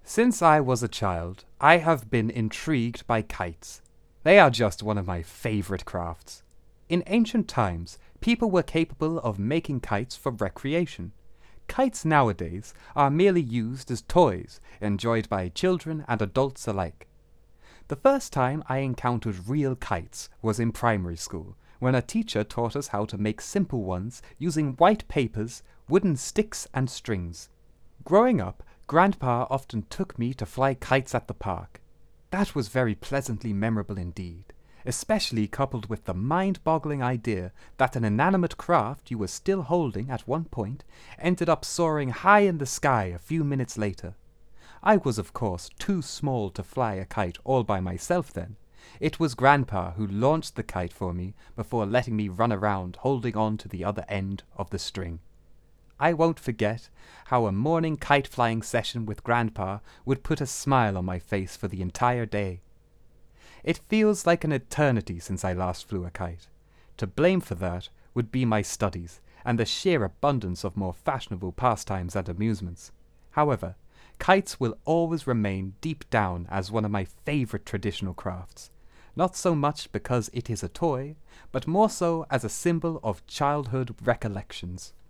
Since I was a child, I have been intrigued by kites. They are just one of my favorite crafts. In ancient times, people were capable of making kites for recreation. Kites nowadays are merely used as toys, enjoyed by children and adults alike. The first time I encountered real kites was in primary school, when a teacher taught us how to make simple ones using white papers, wooden sticks, and strings. Growing up, Grandpa often took me to fly kites at the park. That was very pleasantly memorable indeed, especially coupled with the mind-boggling idea that an inanimate craft you were still holding at one point ended up soaring high in the sky a few minutes later. I was of course too small to fly a kite all by myself then. It was Grandpa who launched the kite for me before letting me run around holding on to the other end of the string. I won't forget how a morning kite-flying session with Grandpa would put a smile on my face for the entire day. It feels like an eternity since I last flew a kite. To blame for that would be my studies, and the sheer abundance of more fashionable pastimes and amusements. However, kites will always remain deep down as one of my favorite traditional crafts. Not so much because it is a toy, but more so as a symbol of childhood recollections.